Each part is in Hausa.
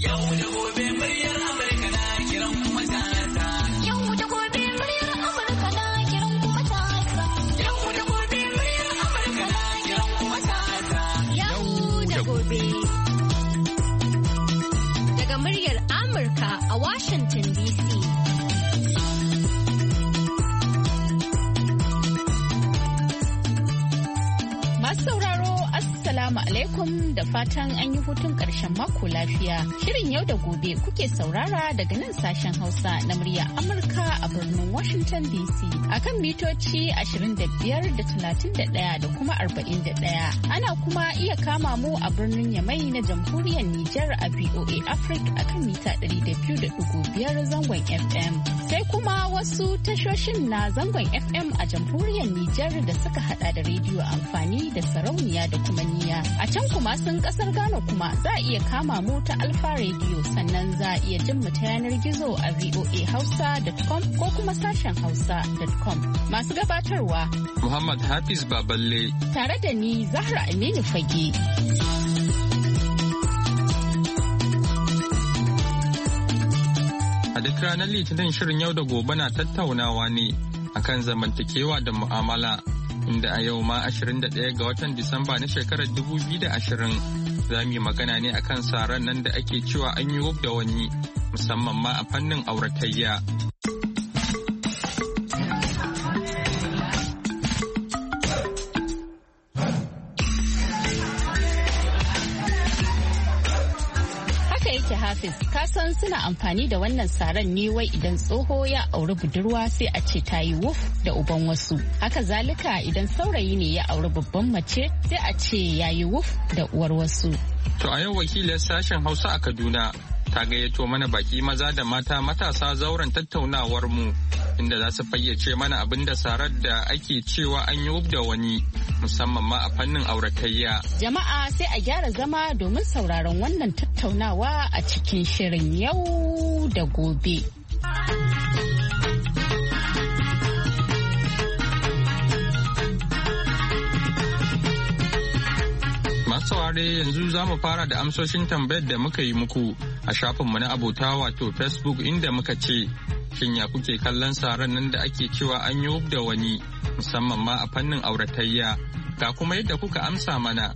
Daga muryar Amurka a Washington DC. Masu sauraro, Assalamu alaikum da fatan an yi hutun ƙarshen mako lafiya. Shirin yau da gobe kuke saurara daga nan sashen Hausa na muryar Amurka a birnin Washington DC. Akan mitoci 25 da 31 da kuma 41. Ana kuma iya kama mu a birnin Yamai na jamhuriyar Nijar a VOA Africa akan mita 200.5 zangon FM. Sai kuma wasu tashoshin na zangon FM a jamhuriyar Nijar da suka hada da rediyo amfani da sarauniya da kuma niya. A can kuma sun kasar Ghana kuma za a iya kama mu ta Alfa Radio sannan za a iya jin mu ta yanar gizo a voahausa.com ko kuma sashen hausa.com. Masu gabatarwa Muhammad Hafiz Baballe tare da ni Zahra Aminu Fage. A duk ranar Litinin shirin yau da gobe na tattaunawa ne akan zamantakewa da mu'amala. Inda a yau ma 21 ga watan Disamba na shekarar 2020 za mu yi magana ne akan saran nan da ake cewa an yi wuf da wani musamman ma a fannin auratayya. Hafiz, kasan suna amfani da wannan saran ne wai idan tsoho ya auri budurwa sai a ce ta yi wuf da uban wasu. Haka zalika idan saurayi ne ya auri babban mace sai a ce ya yi wuf da uwar wasu. To a yau wakiliyar sashen Hausa a Kaduna ta gayyato mana baki maza da mata matasa zauren tattaunawar mu inda za su fayyace mana abin da sarar da ake cewa an yi wuf da wani musamman ma a fannin auratayya. Jama'a sai a gyara zama domin sauraron wannan tattaunawa a cikin shirin yau da gobe. Masu saurare yanzu za mu fara da amsoshin tambayar da muka yi muku a shafinmu na abota wato Facebook inda muka ce shin ya kuke kallon saran nan da ake cewa an yi wuf da wani musamman ma a fannin auratayya ga kuma yadda kuka amsa mana.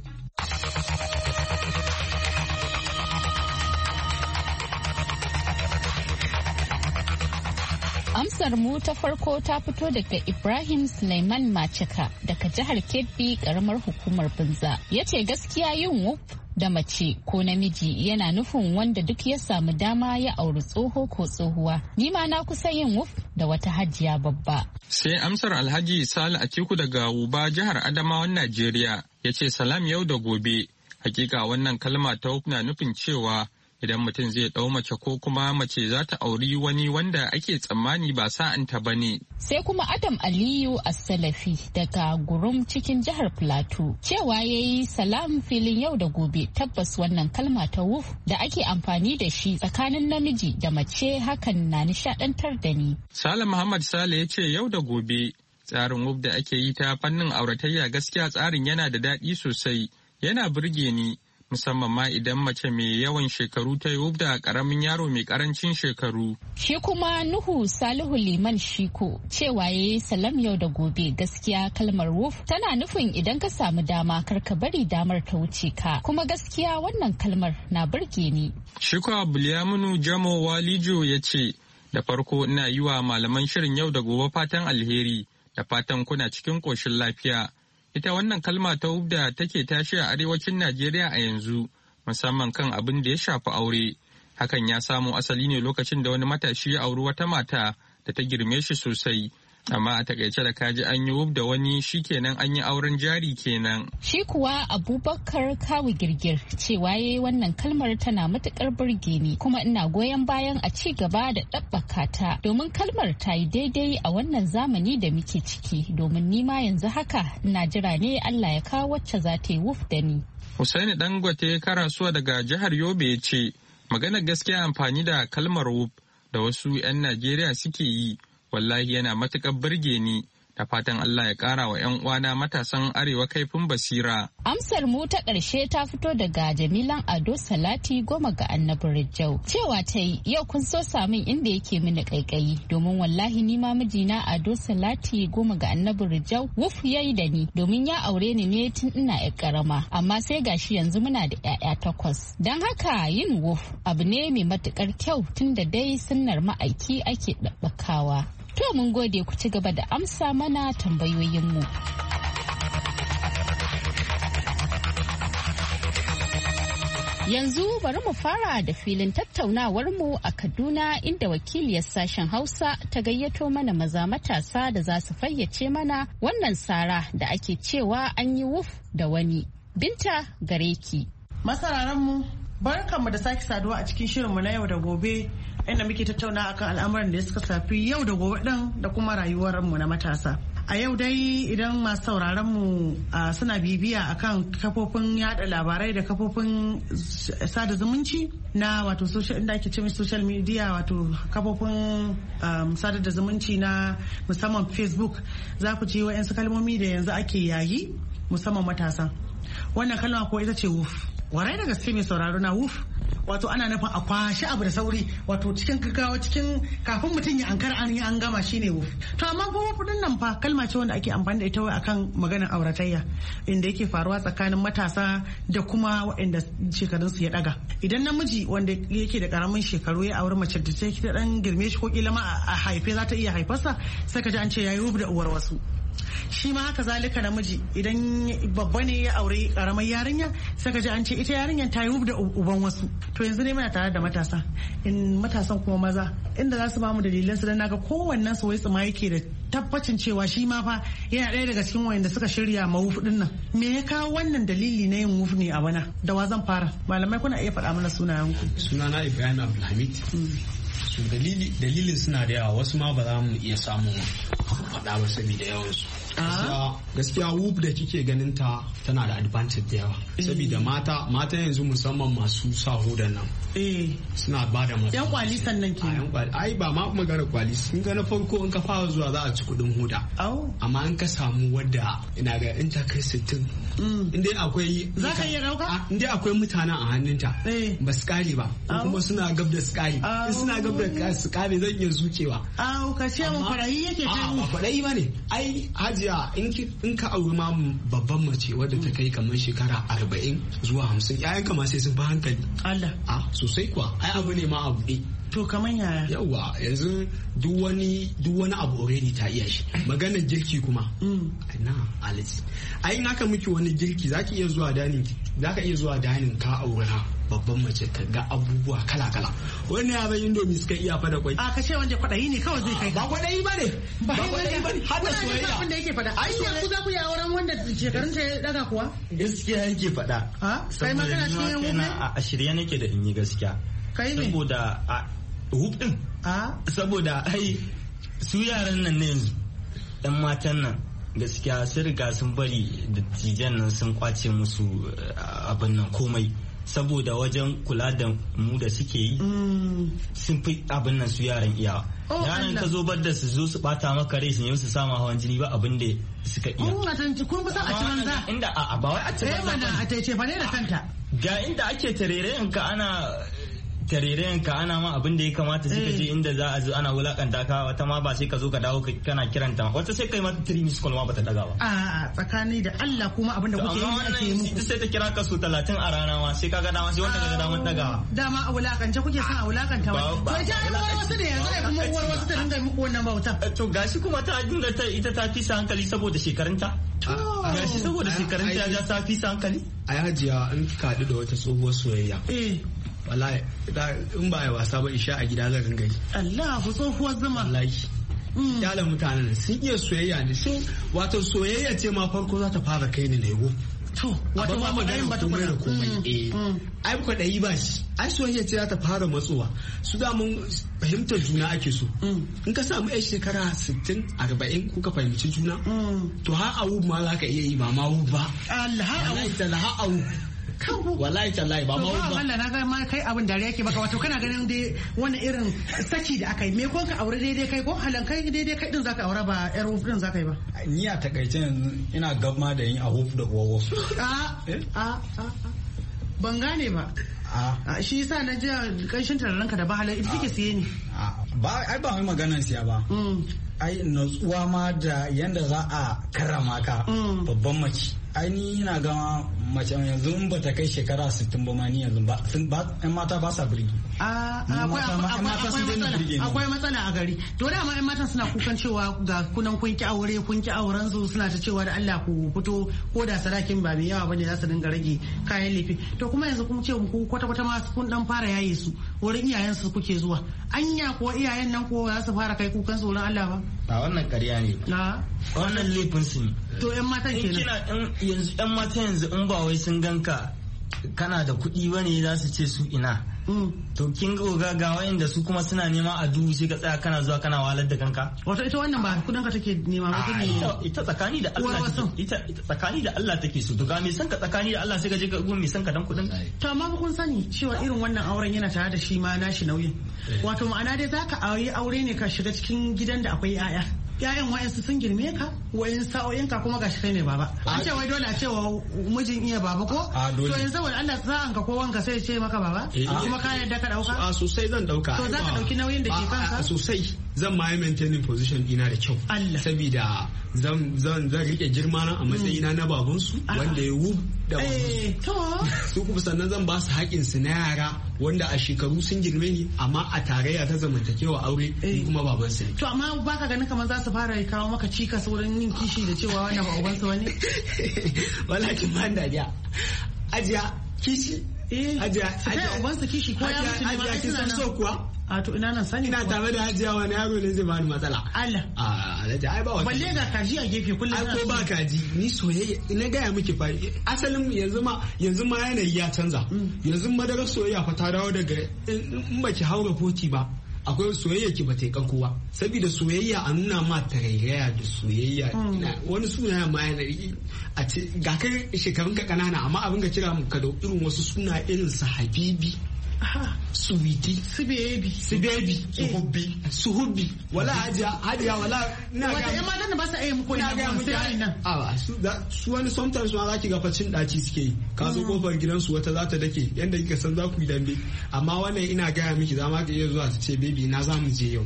Amsar mu ta farko ta fito daga Ibrahim Suleiman Macika daga jihar Kebbi karamar hukumar Binza. Ya ce gaskiya yin wuf da mace ko namiji yana nufin wanda duk ya samu dama ya auri tsoho ko tsohuwa. Ni ma na kusa yin wuf da wata hajiya babba. Sai amsar Alhaji Sale Atiku daga Wuba jihar Adamawan Najeriya ya ce salam yau da gobe. Hakika wannan kalma ta wuf na nufin cewa idan mutum zai ɗau mace ko kuma mace za ta auri wani wanda ake tsammani ba sa'anta ba ne. Sai kuma Adam Aliyu As-Salafi daga Gurum cikin jihar Plateau cewa ya yi salam filin yau da gobe tabbas wannan kalma ta wuf da ake amfani da shi tsakanin namiji da mace hakan na nishadantar da ni. Sale Muhammad Sale ya ce yau da gobe tsarin wuf da ake yi ta fannin auratayya gaskiya tsarin yana da daɗi sosai yana burge ni. Musamman ma idan mace mai yawan shekaru ta yi da karamin yaro mai karancin shekaru. Shi kuma Nuhu Salihu Liman Shiko cewa ya yi salam yau da gobe gaskiya kalmar wuf tana nufin idan ka samu dama kar ka bari damar ta wuce ka kuma gaskiya wannan kalmar na burge ni. Shiko Abuliyamunu Jamo Walijo ya ce da farko ina yi wa malaman shirin yau da gobe fatan alheri da fatan kuna cikin ƙoshin lafiya. Ita wannan kalma ta da take tashi a arewacin Najeriya a yanzu, musamman kan abin da ya shafi aure. Hakan ya samo asali ne lokacin da wani matashi ya auri wata mata da ta girme shi sosai. Amma a takaice da kaji an yi wuf da wani shi kenan an yi auren jari kenan. Shi kuwa Abubakar Kawu Girgir cewa ya yi wannan kalmar tana matukar burge ni kuma ina goyon bayan a ci gaba da ɗabbaka ta domin kalmar ta yi daidai a wannan zamani da muke ciki domin nima yanzu haka ina jira ne Allah ya kawo wacce za ta yi wuf da ni. Hussaini Dangote Karasuwa daga jihar Yobe ya ce maganar gaskiya amfani da kalmar wuf da wasu 'yan Najeriya suke yi wallahi yana matuƙar burge ni da fatan Allah ya ƙara wa 'yan uwana matasan arewa kaifin basira. Amsar mu ta ƙarshe ta fito daga Jamilan Ado Salati Goma ga Annabi Rijau. Cewa ta yi yau kun so samun inda yake mini ƙaiƙayi domin wallahi ni ma mijina Ado Salati Goma ga Annabi Rijau wuf yayi da ni domin ya aure ni ne tun ina 'yar ƙarama amma sai gashi yanzu muna da 'ya'ya 8. Don haka yin wuf abu ne mai matuƙar kyau tun da dai sunnar ma'aiki ake ɗabbakawa. To mun gode ku ci gaba da amsa mana tambayoyinmu. Yanzu bari mu fara da filin tattaunawarmu a Kaduna inda wakiliyar sashen Hausa ta gayyato mana maza matasa da za su fayyace mana wannan sara da ake cewa an yi wuf da wani. Binta gare ki. Masararanmu, barkanmu da sake saduwa a cikin shirinmu na yau da gobe inda muke tattauna akan al'amuran da suka shafi yau da gobe ɗin da kuma rayuwarmu na matasa. A yau dai idan masu sauraron mu suna bibiya akan kafofin yada labarai da kafofin sada zumunci na wato inda ake ce social media wato kafofin sada da zumunci na musamman Facebook, za ku ji wa'yansu kalmomi da yanzu ake yayi musamman matasa. Wannan kalma ko ita ce wuf. Warai da gaske mai sauraro na wuf wato ana nufin a kwashi abu da sauri wato cikin gaggawa cikin kafin mutum ya ankara an gama shine wuf. To amma kuma wuf nan fa kalma ce wanda ake amfani da ita wai akan maganar auratayya inda yake faruwa tsakanin matasa da kuma waɗanda shekarunsu ya daga. Idan namiji wanda yake da karamin shekaru ya auri mace da ta dan girme shi ko kila ma a haife za ta iya haifarsa sai ka ji an ce yayi wuf da uwar wasu. Shi ma haka zalika namiji idan babba ne ya aure karamar yarinya sai ka ji an ce ita yarinyar ta yi da uban wasu. To yanzu ne muna tare da matasa in matasan kuma maza inda za su ba mu dalilan su dan naga kowannen su wai tsima yake da tabbacin cewa shi ma fa yana ɗaya daga cikin wayanda suka shirya ma wuf din nan. Me ya kawo wannan dalili na yin wuf ne a bana? Da wa zan fara? Malamai kuna iya faɗa mana sunayenku. Sunana Ibrahim Abdulhamid. Dalilin suna da yawa, wasu ma ba za mu iya samun faɗa ba saboda yawansu. Gaskiya wuf da kike ganin ta tana da advantage da yawa saboda mata yanzu musamman masu sa hudan nan suna ba da mata yan kwali sannan ke ai ba ma magana kwali sun ga na farko in ka fara zuwa za a ci kudin huda amma in ka samu wadda ina ga in ta kai 60 inda akwai za ka iya dauka inda akwai mutanen a hannunta ba su kare ba kuma suna gab da su kare in suna gab da su kare zan iya zukewa ka ce mun kwarayi yake ta ba kwarayi bane ai hajiya in ka auri ma babban mace wadda ta kai kamar shekara 40 zuwa 50 ƴaƴan ka ma sai sun fi hankali Allah sosai kuwa ai abu ne ma abu ne to kaman yaya yawa yanzu duk wani abu already ta iya shi maganar girki kuma na alice ai in aka miki wani girki zaka iya zuwa danin ka aura babban mace ta ga abubuwa kala-kala wani yaran indomi suka iya fada kwai ka ce wanda kwadayi ne kawai zai kai ba kwadayi ba ne har da soyayya abin da yake fada ai yanzu za ku yi auren wanda shekarun ta ya daga kuwa gaskiya yake fada kai ma kana cikin yan gobe a shirye nake da in yi gaskiya kai ne saboda hub din saboda ai su yaran nan ne yanzu dan matan nan gaskiya sun riga sun bari da tijan nan sun kwace musu abin nan komai saboda wajen kula da mu da suke yi sun fi abin nan su yaran iyawa yaran ka zo bar da su zo su bata maka rai sun yi su sama hawan jini ba abin da suka iya kun fi san a ci banza inda a ba wai a ci banza a taice fa ne da kanta ga inda ake tarerayen ka ana ma abin da ya kamata suka je inda za a zo ana wulakanta ka wata ma ba sai ka zo ka dawo kana kiranta wata sai kai mata 3 miss call ma bata daga ba tsakani da Allah kuma abin da kuke yi ake yi muku sai ta kira ka su 30 a rana ma sai kaga dama sai wanda kaga daman dagawa dama a wulakance kuke son a wulakanta wa to ja uwar wasu ne yanzu ai kuma uwar wasu ta dinga muku wannan bauta to gashi kuma ta dinga ita ta fi hankali saboda shekarunta gashi saboda shekarunta ya ta fi hankali ai hajiya in ka haɗu da wata tsohuwar soyayya wallahi in ba ya wasa ba isha a gida zan ringa yi Allah ku tsohuwar zuma wallahi yalan mutanen sun iya soyayya ne sun wato soyayya ce ma farko za ta fara kai ni lego to wato ba magana ba ta komai da komai ai kwaɗayi ba shi ai soyayya ce za ta fara matsowa su da mun fahimtar juna ake so in ka samu yan shekara 60-40 kuka fahimci juna to har awu ma za ka iya yi ba ma wu ba Allah ha awu wallahi tallahi ba ma ba Allah na ga ma kai abin dare yake baka wato kana ganin dai wani irin saki da aka yi me ko ka aure daidai kai ko halan kai daidai kai din zaka aure ba yar wuf din zaka yi ba ni a takaice yanzu ina gabma da yin a wuf da uwa wasu ban gane ba shi yasa na ji kanshin tararanka da ba halar ita take siye ne ai ba mai maganar siya ba ai natsuwa ma da yanda za a karrama ka babban mace ai ni ina ga mace yanzu in ba ta kai shekara 60 ba ma ni yanzu ba yan mata ba sa birgi akwai matsala a gari to da ma yan matan suna kukan cewa ga kunan kun ki auren su suna ta cewa da Allah ku fito ko da sadakin ba mai yawa bane za su dinga rage kayan lefe to kuma yanzu kun ce ku kwata ma kun dan fara yaye su wurin iyayen su kuke zuwa anya ko iyayen nan ko za su fara kai kukan su wurin Allah ba a wannan ƙarya ne wannan laifin su ne to yan matan kenan yanzu yan mata yanzu in ba wai sun ganka kana da kuɗi bane za su ce su ina to kin ga wayanda su kuma suna nema a duhu sai ka tsaya kana zuwa kana walar da kanka wato ita wannan ba kudin ka take nema ba ita tsakani da Allah ita tsakani da Allah take so to ga me san ka tsakani da Allah sai ka je ka gun me san ka dan kudin to amma kun sani cewa irin wannan auren yana tare da shi ma nashi nauyin wato ma'ana dai zaka aure ne ka shiga cikin gidan da akwai 'ya'yan wa'yansu sun girme ka wayan sa'o'in ka kuma gashi kai ne baba an ce wai dole a ce wa mijin iya baba ko to yanzu saboda Allah sa'an ka ko wanka sai ce maka baba kuma ka yarda ka dauka sosai zan dauka to zaka dauki nauyin da ke kanka sosai zan ma yi maintaining position dina da kyau saboda zan rike girma na a matsayina na babansu wanda ya wub da su kuma sannan zan ba su haƙin su na yara wanda a shekaru sun girme ni amma a tarayya ta zamantakewa aure kuma babansu ne to amma baka ganin kamar za su fara kawo maka cikas wurin yin kishi da cewa wannan ba ubansu wani wallahi ban dariya ajiya kishi ajiya ubansu kishi ko ya mutu ne ma kin san so kuwa a to ina nan sani ina tare da hajiya wani yaro ne zai bani matsala Allah alhaji ai ba wata balle ga kaji a gefe kullum ai ko ba kaji ni soyayya ina gaya miki fa asalin yanzu ma yanayi ya canza yanzu madarar soyayya fa ta dawo daga in baki haura 40 ba akwai soyayya ki bata yi kankowa saboda soyayya a nuna ma tarairaya da soyayya wani suna ma yana a ce ga kai shekarun ka kanana amma abin ka kira ka da irin wasu suna irin su habibi suwiti su hubbi wala hajiya wala na ga yan matan da ba sa muku ina ga sai nan su wani sometimes ma zaki ga facin daci suke yi ka zo kofar gidansu wata za ta dake yanda kika san za ku yi dambe amma wannan ina gaya miki za ma ka iya zuwa ta ce baby na za mu je yau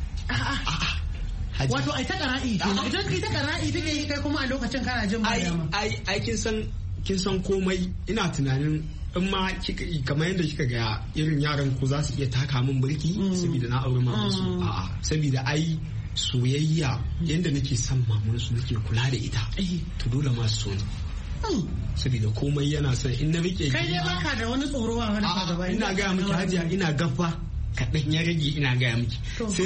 wato ai ta qara'i idan ita qara'i take yi kai kuma a lokacin kana jin bayama ai kin san komai ina tunanin in ma kamar yadda kika ga irin yaran ku za su iya taka min birki saboda na aure mamansu a'a saboda ai soyayya yadda nake son mamansu nake kula da ita to dole ma su so saboda komai yana son in na rike kai dai baka da wani tsoro ba wani gaba ina ga miki hajiya ina gaffa kaɗan ya rage ina gaya miki sai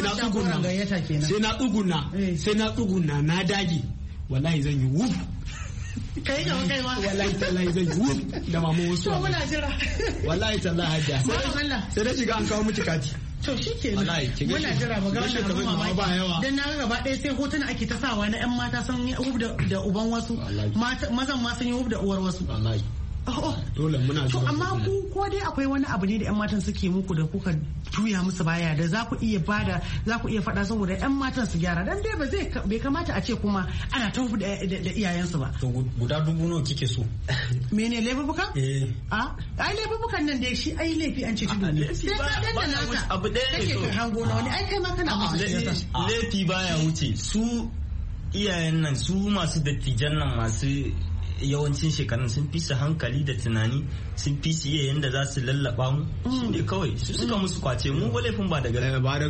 na tsuguna na dage wallahi zan yi wuf kai ga kai ma wallahi tallahi zan yi wuf da mama wasu to muna jira wallahi tallahi hajja sai da shiga an kawo miki kati to shikenan muna jira mu ga wannan ba yawa dan na ga gaba ɗaya sai hotuna ake ta sawa na yan mata sun yi hub da uban wasu mazan ma sun yi hub da uwar wasu wallahi dole muna to amma ku ko dai akwai wani abu ne da yan matan suke muku da kuka juya musu baya da za ku iya faɗa saboda yan matan su gyara dan dai bai kamata a ce kuma ana tafi da iyayensu ba to guda 1000 nawa kike so mene laifukan ai laifukan nan dai shi ai laifi an ce tudu ne sai ka danna naka abu ɗaya ne to hango na wani ai kai ma kana musu laifi baya wuce su iyayen nan su masu dattijan nan masu yawancin shekarun sun fi su hankali da tunani sun fi su iya yadda za su lallaba mu shi ne kawai su suka musu kwace mu ba laifin ba daga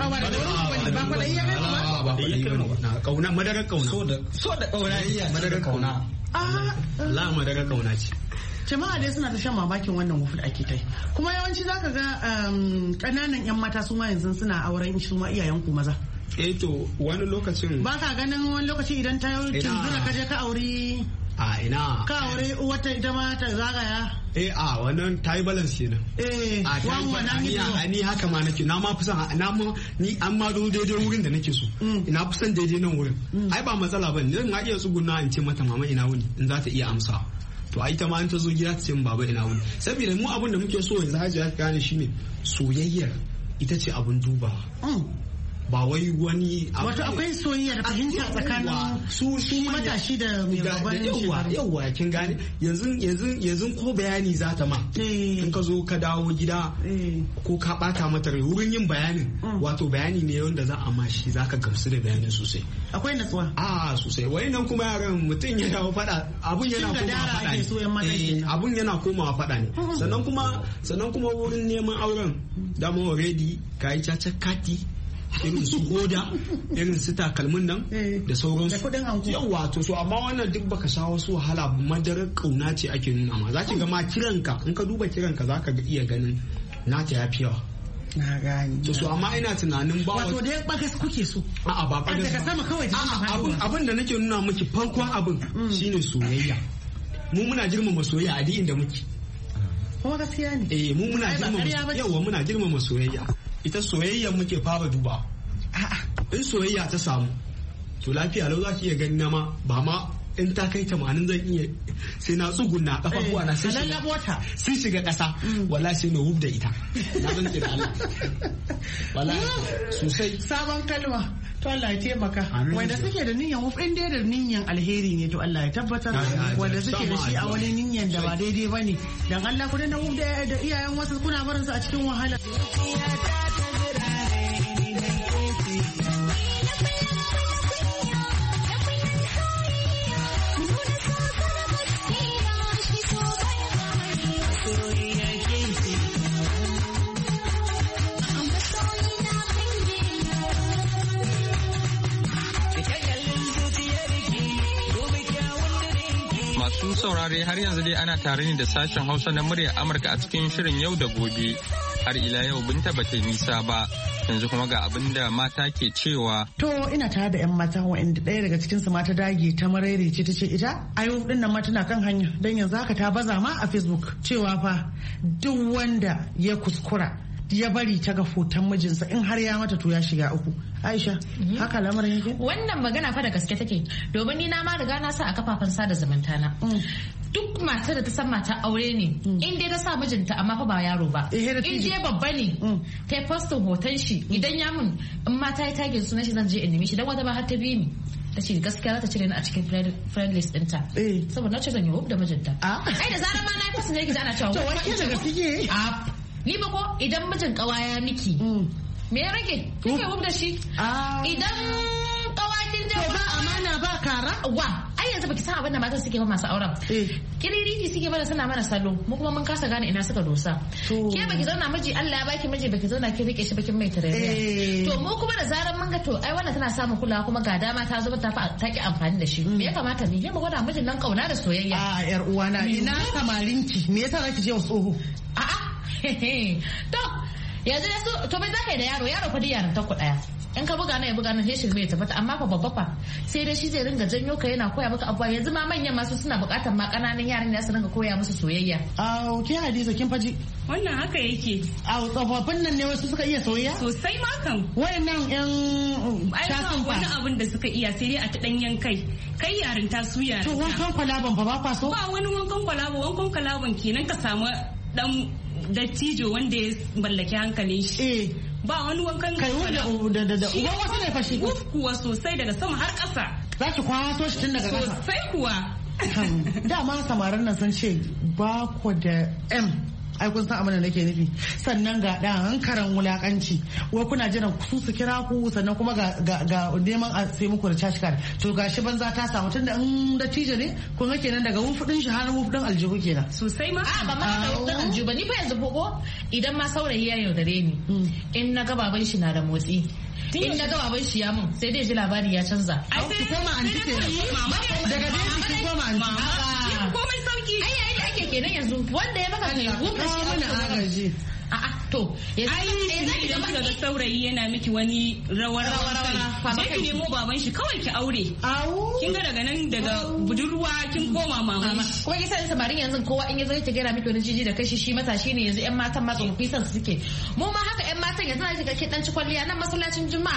kauna madarar kauna so da kauna iya madarar kauna la madarar kauna ce jama'a dai suna ta shan mamakin wannan wufu da ake kai kuma yawanci zaka ga kananan yan mata su ma yanzu suna auren su ma iyayen ku maza to wani lokacin ba ka ganin wani lokaci idan ta yi tunzura ka je ka auri ina ka aure wata ita ma ta zagaya wannan ta yi balance kenan ni haka ma nake na ma fi son ni an ma zo daidai wurin da nake so ina fi son daidai nan wurin ai ba matsala ba ne zan iya tsuguna in ce mata mama ina wuni in za ta iya amsa to ai ta ma an ta zo gida ta ce baba ina wuni. Saboda mu abin da muke so yanzu Hajiya ta gane shine soyayyar ita ce abin dubawa. Ba wai wani wato akwai soyayya da fahimta tsakanin su matashi da mai babban yawa kin gane yanzu ko bayani za ta ma in ka zo ka dawo gida ko ka bata mata rai wurin yin bayanin wato bayani ne wanda za a mashi za ka gamsu da bayanin sosai akwai natsuwa sosai wai nan kuma yaran mutum ya dawo fada abun yana komawa fada ne abun yana komawa fada ne sannan kuma wurin neman auren dama already ka yi caca kati irin su hoda irin su takalmin nan da sauransu yawa to so amma wannan duk baka sha wasu wahala madarar kauna ce ake nuna ma zaki ga ma kiranka in ka duba kiranka zaka ga iya ganin nata yafi yawa na gani to so amma ina tunanin ba wato dai bagas kuke so a'a ba bagas daga sama kawai abin da nake nuna miki farkon abin shine soyayya mu muna girmama soyayya a duk inda muke kuma gaskiya ne mu muna girmama soyayya ita soyayya muke fara duba in soyayya ta samu to lafiya lau za ki iya gani na ma ba ma in ta kai 80 zan iya sai na tsuguna kafafuwa na sun shiga kasa wallahi sai na hub da ita na zan da Allah wallahi sosai sabon kalma to Allah ya taimaka wanda suke da niyyar hub in dai da niyyar alheri ne to Allah ya tabbatar wanda suke da shi a wani niyyar da ba daidai bane dan Allah ku da hub da iyayen wasu kuna barin su a cikin wahala saurare har yanzu dai ana tare ne da sashen Hausa na muryar Amurka a cikin shirin yau da gobe. Har ila yau Binta bata nisa ba. Yanzu kuma ga abin da mata ke cewa. To ina tare da 'yan mata wa'anda ɗaya daga cikin su mata dage ta marere ce ta ce ita ayo din nan ma tana kan hanya dan yanzu haka ta baza ma a Facebook cewa fa duk wanda ya kuskura ya bari ta ga hoton mijinsa in har ya mata to ya shiga uku. Aisha, haka lamarin yake? Wannan magana fa da gaske take. Domin ni na ma riga na sa a kafafen sada zumunta na. Duk matar da ta san mata aure ne, in dai ta sa mijinta amma fa ba yaro ba. In dai babba ne, ta yi postin hoton shi idan ya mun in mata ya tagin sunan shi zan je in nemi shi dan wata ba har ta bi ni. Ta ce gaskiya za ta cire ni a cikin friend list ɗinta. Saboda na ce zan yi hub da mijinta. Ai da zarar ma na yi postin ne ana cewa. To wani da gaske ni ba ko idan mijin kawaya miki me ya rage kike hub da shi idan kawakin da ba amana ba kara wa ai yanzu baki san abin da matan suke ba masu auren kiririti suke mana suna mana salo mu kuma mun kasa gane ina suka dosa ke baki zauna miji Allah ya baki miji baki zauna ki rike shi bakin mai tarayya to mu kuma da zaran mun ga to ai wannan tana samun kulawa kuma ga dama ta zo ta ki amfani da shi me ya kamata ni mu gwada mijin nan kauna da soyayya yar uwana ina samarinki me yasa zaki je wa tsoho to yanzu da su to bai zaka yi da yaro fa da yaran ta ku daya in ka buga na ya buga na sai shirme ya tabbata amma fa babba fa sai dai shi zai ringa janyo ka yana koya maka abuwa yanzu ma manyan masu suna bukatar ma kananan yaran da su ringa koya musu soyayya ke Hadiza kin faji wannan haka yake tsofaffin nan ne wasu suka iya soyayya sosai ma kan wayannan yan shafin wani abin da suka iya sai dai a ta danyen kai yarinta su yarinta to wankan kwalaban fa ba kwaso ba wani wankan kwalaban kenan ka samu dan dattijo wanda ya mallaki hankalin shi ba wani wankan kai da uban wasu ne fashi kuwa sosai daga sama har ƙasa za ki kwato shi tun daga ƙasa sosai kuwa dama samarin nan sun ce ba ku da ai kun san abin da nake nufi sannan ga dan hankaran wulakanci wai kuna jiran su kira ku sannan kuma ga neman a sai muku da cash card to gashi banza ta samu tunda in da tije ne kun ga kenan daga wufudin shi har wufudin aljihu kenan sosai ma ba ma da wufudin aljihu ba ni fa yanzu boko idan ma saurayi ya yaudare ni in na ga baban shi na da motsi in na ga baban shi ya mun sai dai ji labari ya canza ai sai koma anti daga dai ki koma anti komai sauki kenan yanzu wanda ya maka ne kuma mana agaji to idan muka ga saurayi yana miki wani rawar sai ki nemo baban shi kawai ki aure kin ga daga nan daga budurwa kin koma mama kuma kisa da samarin yanzu kowa in yazo ta gera miki wani jiji da kashi shi matashi ne yanzu yan matan ma tsofaffi san suke mu ma haka yan matan yanzu na shiga kin dan ci kwalliya nan masallacin juma'a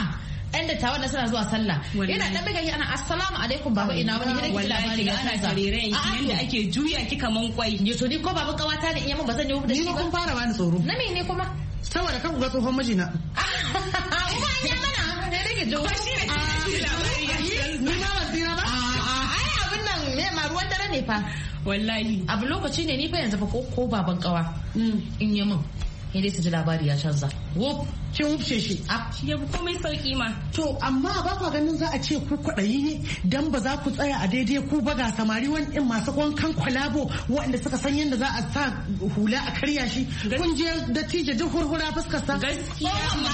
yan dattawan da suna zuwa sallah yana dan buga ana assalamu alaikum baba ina wani gidan ki labari ya ana tarerayen ki yanda ake juya ki kaman kwai ne to ni ko baban kawata ne in yamma ba zan yi da shi ba kun fara bani tsoro na me ne kuma saboda kan ku ga tsohon mijina kuma ya mana da rage jo shi ne labari ni ma wasira ba ai abin nan me ma ruwan dare ne fa wallahi abu lokaci ne ni fa yanzu fa ko baban kawa in yi min sai dai su ji labari ya canza wuf kin wufce shi ya bi komai sauki ma to amma ba ku ganin za a ce ku kwaɗayi ne dan ba za ku tsaya a daidai ku ba ga samari wani masu wankan kwalabo waɗanda suka san yadda za a sa hula a karya shi kun je dattijo duk hurhura fuskar sa gaskiya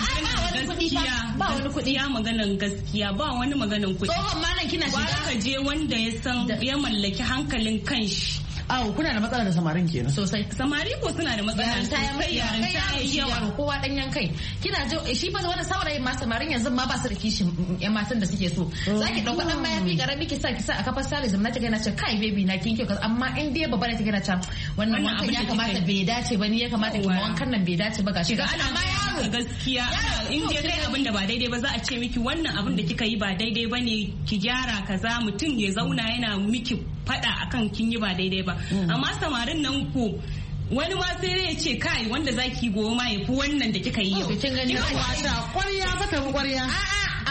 ba wani kuɗi ya maganan gaskiya ba wani maganan kuɗi tsohon ma nan kina shiga ka je wanda ya san ya mallaki hankalin kanshi awo kuna da matsala da samarin kenan sosai samari ko suna da matsala sosai yaran ta yawa kowa danyen kai kina ji shi fa wani saurayin ma samarin yanzu ma ba su da kishin yan matan da suke so zaki dauka dan mayafi karami ki sa a kafar salizm na ta gana ce kai baby na kin kyau amma in dai babba ne ta gana ce wannan wankan ya kamata bai dace ba ni ya kamata ki wankan nan bai dace ba gashi ga ana ma yaro gaskiya in dai kai abin da ba daidai ba za a ce miki wannan abin da kika yi ba daidai bane ki gyara kaza mutum ya zauna yana miki fada akan kin yi ba daidai ba amma samarin nan ko wani ma sai ya ce kai wanda zaki gobe ma yafi wannan da kika yi yau kin gani wata ƙwarya ba ta ƙwarya a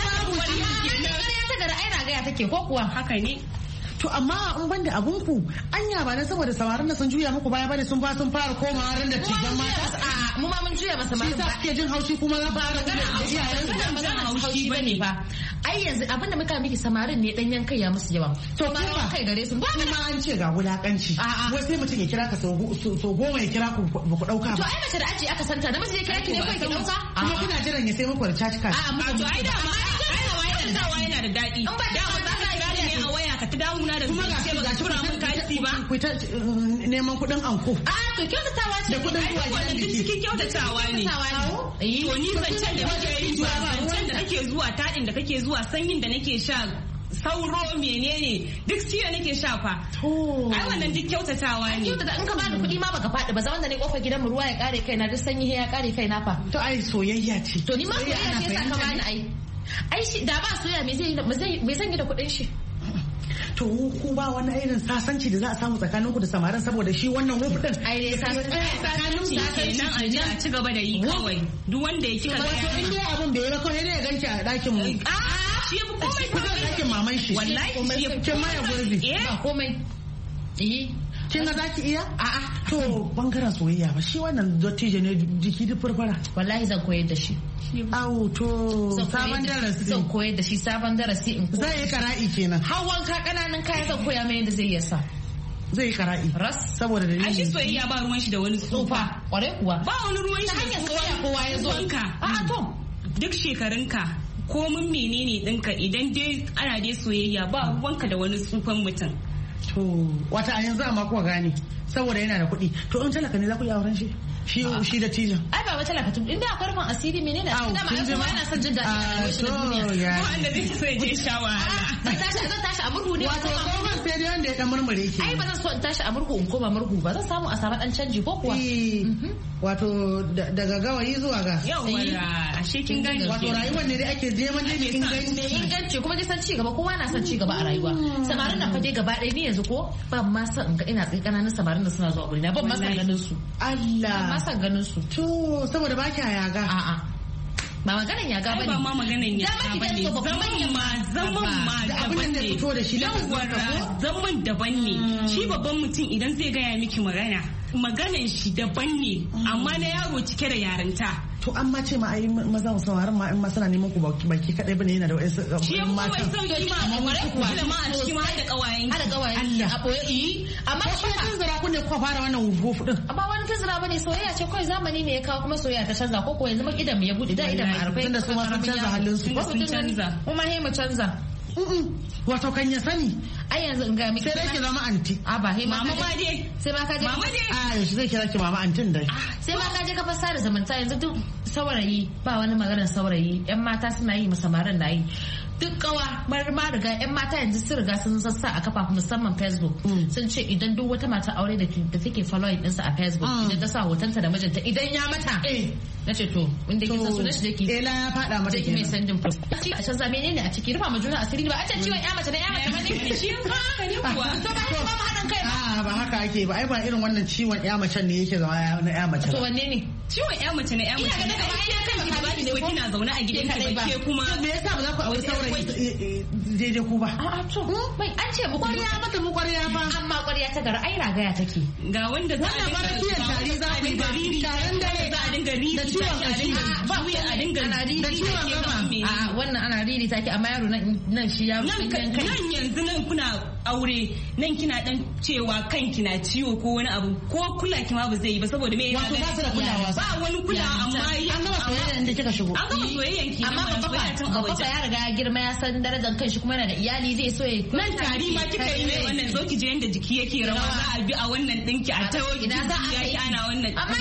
ƙwarya ta gara ai ragaya take ko kuwa haka ne to amma in banda abun ku anya ba na saboda samarin da sun juya muku baya bane sun fara komawa ran da cikin mata mu ma mun juya masa samarin ba ke jin haushi kuma za fara magana haushi bane ba ai yanzu abinda muka miki samarin ne danyen kai ya musu yawa to kuma kai gare su ba kuma an ce ga wulakanci wai sai mutum ya kira ka so goma ya kira ku ba ku dauka ba to ai mace da aji aka santa namiji ya kira ki ne kai ki dauka kuma kuna jiran ya sai muku da charge card to ai da ma yana da daɗi da ma za ka gane ne a waya ka ta damuna da kuma sai ba tura mun kasi ba ku ta neman kuɗin anko to kyautatawa ce da kuɗin zuwa gidan biki cikin kyautatawa ne to ni zancen da kake yi zancen da kake zuwa taɗin da kake zuwa sanyin da nake sha sauro menene duk ciwo nake sha fa ai wannan duk kyautatawa ne kyautata in ka bani kuɗi ma baka faɗi ba zaman da ne kofar gidan mu ruwa ya kare kaina duk sanyi ya kare kaina fa to ai soyayya ce to ni ma soyayya ce sa ka bani ai shi da ba soyayya me zan yi da kuɗin shi to ku ba wani irin sasanci da za a samu tsakaninku da samarin saboda shi wannan wuf din ai dai sasanci kenan a ci gaba da yi kawai duk wanda ya kika wato in dai abun bai ba kawai dai ya ganki a dakin mu shi komai ku ga dakin maman shi wallahi shi kin ma ya gurbi ba komai kin ga zaki iya a'a to bangaren soyayya ba shi wannan dottijo ne jiki duk furfura wallahi zan koyar da shi awo to sabon darasi zan koyar da shi sabon darasi in zai yi kara'i kenan hawan ka kananan kaya zan koya mai yadda zai iya sa zai yi kara'i ras saboda dalili a shi soyayya ba ruwan shi da wani tsufa kware kuwa ba wani ruwan shi ta hanyar soyayya kowa ya zo a to duk shekarunka komin menene dinka idan dai ana dai soyayya ba ruwanka da wani tsufan mutum to wata a yanzu amma kuwa gane saboda yana da kuɗi to in talaka ne za ku yi auren shi shi da tijan ai ba wata talaka tun inda akwai rufin asiri menene a cikin dama ai kuma yana son jin daɗi a shi da duniya wanda zai so ya je sha wahala zan tashi a murhu ne wato koman sai dai wanda ya dan murmure ke ai ba zan so in tashi a murhu in koma murhu ba zan samu a samu dan canji ko kuwa wato daga gawayi zuwa gas yawa ashe kin gani wato rayuwar ne dai ake neman dai inganci kuma dai san ci gaba kowa na son ci gaba a rayuwa samarin nan fa dai gaba ɗaya ni yanzu ko ban ma san in ga ina tsaye kananan samarin da suna zuwa gurina ban ma san ganin su Allah ban ma san ganin su to saboda ba kya yaga a'a ba maganan yaga bane ba ma maganan yaga bane zaman ma daban ne fito da shi zaman daban ne shi babban mutum idan zai gaya miki maganan shi daban ne amma na yaro cike da yarinta to an ma ce ma ai maza samarin ma in ma suna neman ku baki kadai bane yana da wasu shi ya kuma mai sauki ma amma da ma a cikin ma da kawayen Allah a boye amma shi tun zira ku ne ku fara wannan wuf din amma wani tun zira bane soyayya ce kawai zamani ne ya kawo kuma soyayya ta canza ko ko yanzu idan mu ya bude da idan mu arfai tunda su ma sun canza halin su sun canza kuma he mu canza wato kan ya sani ai yanzu in ga miki sai dai ki zama anti a ba he mama ma dai sai ma ka je mama dai a yanzu zai kira ki mama antin dai sai ma ka je ka fasa da zamanta yanzu duk saurayi ba wani maganar saurayi yan mata suna yi musamaran na yi duk kawa ma riga yan mata yanzu sun riga sun sassa a kafa musamman Facebook sun ce idan duk wata mata aure da take following ɗinsa a Facebook idan ta sa hotonta da mijinta idan ya mata na ce to inda kin san sunan shi dake ela ya fada mata kenan mai sandin post a can za menene a ciki rufa ma juna asiri ba a ce ciwon ya mace na ya mace ne shi haka ne kuwa to ba ba hadan kai ba haka ake ba ai ba irin wannan ciwon ya mace ne yake zama na ya mace to wanne ne ciwon ya mace na ya mace ne ai ya kan ki ba ki so kina zaune a gidan ki ba ke kuma me yasa ba za ku aure saurayi daidai ku ba a to bai an ce mu ƙwarya mata mu ƙwarya ba amma ƙwarya ta gara ai ragaya take ga wanda za a dinga tari za ku yi ba tarin dare za a dinga riri da ciwon kashi ba wuya a dinga da ciwon gaba a wannan ana riri take amma yaro nan shi ya nan yanzu nan kuna aure nan kina dan cewa kanki na ciwo ko wani abu ko kula ki ma ba zai yi ba saboda me wato ba su da kulawa ba wani kulawa amma an gama soyayya inda kika shigo an gama soyayyan ki amma babba ya riga ya girma ya san darajar kanshi kuma yana da iyali zai so ya nan tari ma kika yi mai wannan zo ki je yanda jiki yake rawa za a bi a wannan dinki a tawo ina za a yi ana wannan amma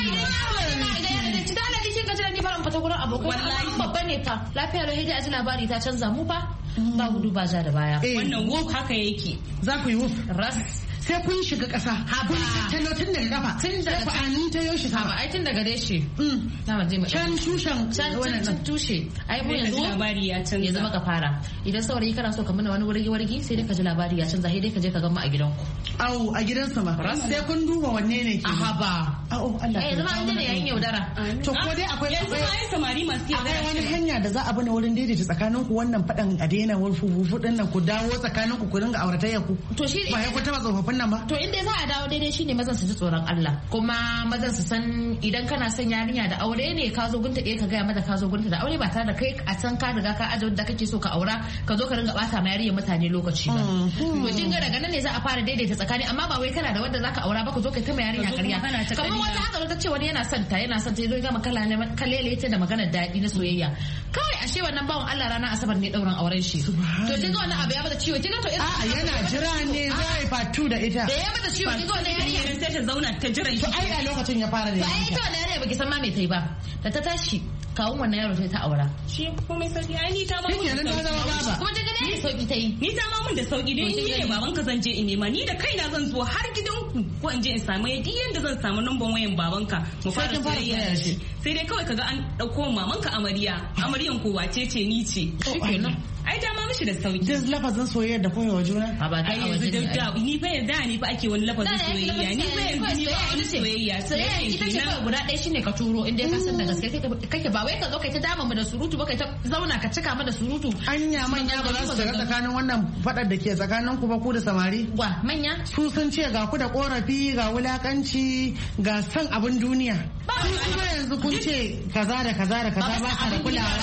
idan ya ci da Allah kin ga ni barin fata gurin abokai wallahi babba ne fa lafiya lau hidi a ji labari ta canza mu fa ba gudu ba ja da baya wannan wuf haka yake za ku yi wuf ras sai kun shiga ƙasa kun tun daga kafa tun daga fa'ani ta yau shi sama ai tun daga reshe na maje mu can tushen can tushe ai mu yanzu labari ya canza ya zama ka fara idan saurayi kana so ka mana wani wargi sai dai ka ji labari ya canza sai dai ka je ka gama a gidanku au a gidansa ma sai kun duba wanne ne ke aha ba au Allah eh zama an ne yayin yaudara to ko dai akwai samari masu yaudara akwai wani hanya da za a bane wurin daidaita tsakanin ku wannan fadan a daina wurfufu din nan ku dawo tsakanin ku dinga auratayya ku to shi ba ya ku taba tsofaffin nan ba to inda za a dawo daidai shine mazan su ji tsoron Allah kuma mazan su san idan kana son yarinya da aure ne ka zo gunta ka gaya mata ka zo gunta da aure ba tare da kai a san ka riga ka aje wanda kake so ka aura ka zo ka ringa bata ma yarinya mutane lokaci ba to kin ga daga nan ne za a fara daidaita tsakani amma ba wai kana da wanda zaka aura ba ka zo ka ta ma yarinya ƙarya kamar wata haka ta ce wani yana son ta zo ga kalele ta da maganar daɗi na soyayya kawai ashe wannan bawan Allah ranar asabar ne dauran auren shi to kin ga wannan abu ya bada ciwo kin ga to a'a yana jira ne za a yi fatu da ita da ya mata ciwo kin ga wannan yarinya sai ta zauna ta jiran shi to ai a lokacin ya fara da to ai ita wannan yarinya baki san ma me tai ba da ta tashi kawun wannan yaro sai ta aura shi komai sauki ai ni ta ma mun da zama baba kuma daga ne sauki ta yi ni ta ma mun da sauki dai ni ne baban ka zan je in nema ni da kaina zan zo har gidanku ko in je in samu yadda yanda zan samu numban wayan babanka mu fara soyayya da shi sai dai kawai kaga an dauko mamanka amaryan ko wace ce ni ce shikenan ai da ma mishi da sauki duk lafazin soyayya da koyewa juna a ba ta yanzu da ni fa yanzu ni fa ake wani lafazin soyayya ni fa yanzu ni ba wani soyayya soyayya ita ce kawai guda ɗaya shine ka turo inda ka san da gaske kake ba wai ka zo kai ta dama mu da surutu ba kai ta zauna ka cika mu da surutu anya manya ba za su shiga tsakanin wannan fadar da ke tsakanin ku ba ku da samari wa manya su sun ce ga ku da korafi ga wulakanci ga san abin duniya su kuma yanzu kun ce kaza da kaza da kaza ba ka da kulawa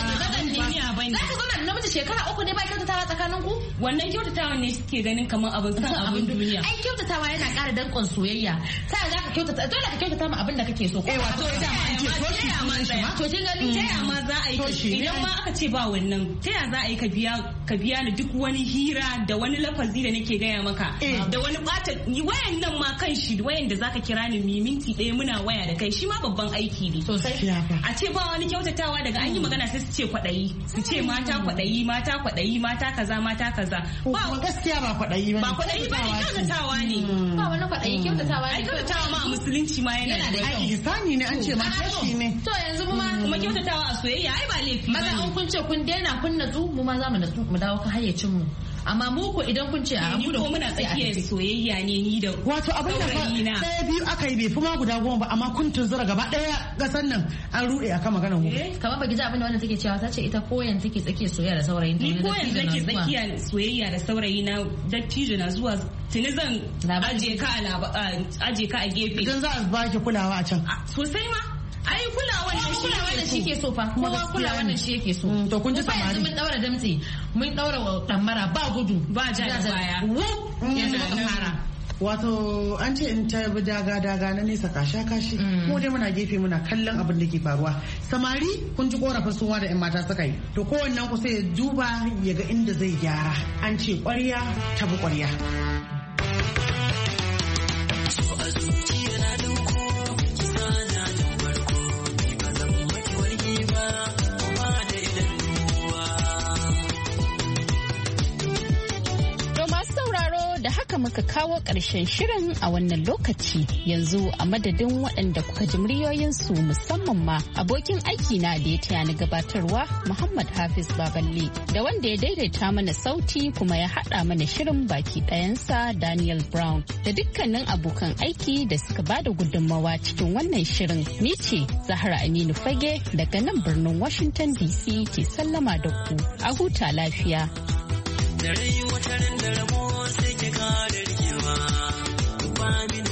za ka zauna da namiji shekara 3 ne ba kyautatawa tsakanin ku wannan kyautatawa ne suke ganin kamar abin san abin duniya ai kyautatawa yana ƙara dankon soyayya sai za ka kyautata dole ka kyautata ma abin da kake so eh wato ita ma ce to shi ma to kin gani ta ya ma za a yi idan ma aka ce ba wannan ta ya za a yi ka biya ni duk wani hira da wani lafazi da nake gaya maka da wani bata wayan nan ma kan shi wayan da zaka kira ni minti ɗaya muna waya da kai shi ma babban aiki ne sosai a ce ba wani kyautatawa daga an yi magana sai su ce kwaɗayi su ce mata kwaɗayi mata kaza ba gaskiya ba kwaɗayi ba kwaɗayi ba ne kyautatawa ne ba wani kwaɗayi kyautatawa ne kyautatawa ma a musulunci ma yana da ai ihsani ne an ce ma shi ne to yanzu kuma kyautatawa a soyayya ai ba laifi ba an kun ce kun daina kun natsu mu ma za mu natsu mu dawo kan hayyacin mu amma mu ko idan kun ce a mu da muna tsakiyar soyayya ne ni da wato abin da ɗaya biyu aka yi bai fi ma guda 10 ba amma kun tunzura gaba ɗaya gasan nan an ruɗe akan maganar ku kamar baki ji abin da wannan take cewa ta ce ita koyan take tsakiyar soyayya da saurayin ta ni koyan take tsakiyar soyayya da saurayi na dattijo na zuwa tuni zan aje ka a gefe idan za a baki kulawa a can sosai ma ai kulawa ne shi ke so fa kowa kulawa ne shi yake so to kun ji samari mun daura damtse mun daura damara ba gudu ba ja da baya yanzu muka fara wato an ce in ta bi daga na nesa kasha kashi ko dai muna gefe muna kallon abin da ke faruwa samari kun ji korafin suwa da yan mata suka yi to kowannen ku sai ya duba ya ga inda zai gyara an ce kwarya ta bi kwarya muka kawo ƙarshen shirin a wannan lokaci. Yanzu a madadin waɗanda kuka ji muryoyinsu musamman ma abokin aiki na da ya taya ni gabatarwa Muhammad Hafiz Baballe da wanda ya daidaita mana sauti kuma ya haɗa mana shirin baki ɗayansa Daniel Brown da dukkanin abokan aiki da suka bada gudunmawa cikin wannan shirin. Ni ce Zahra Aminu Fage daga nan birnin Washington DC ke sallama da ku. A huta lafiya. Da rai wata da rabo sai ki kare rikewa.